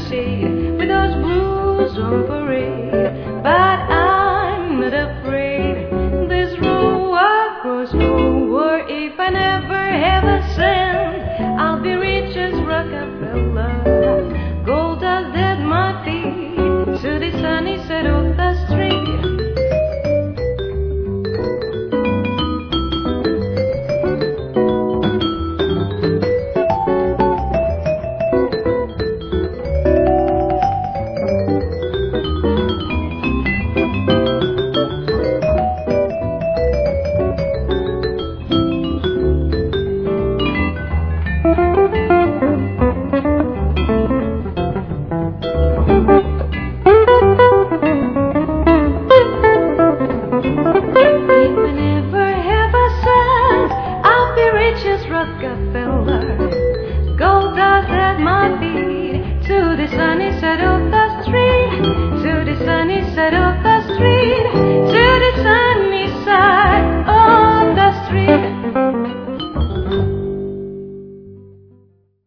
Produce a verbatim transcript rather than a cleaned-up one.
shade with those blues on parade. But I'm not afraid. This road grows forward. If I never ever send, I'll be rich as Rockefeller. Gold dust at my feet to the sunny side of the street. Rockefeller, gold dust at my feet to the sunny side of the street, to the sunny side of the street.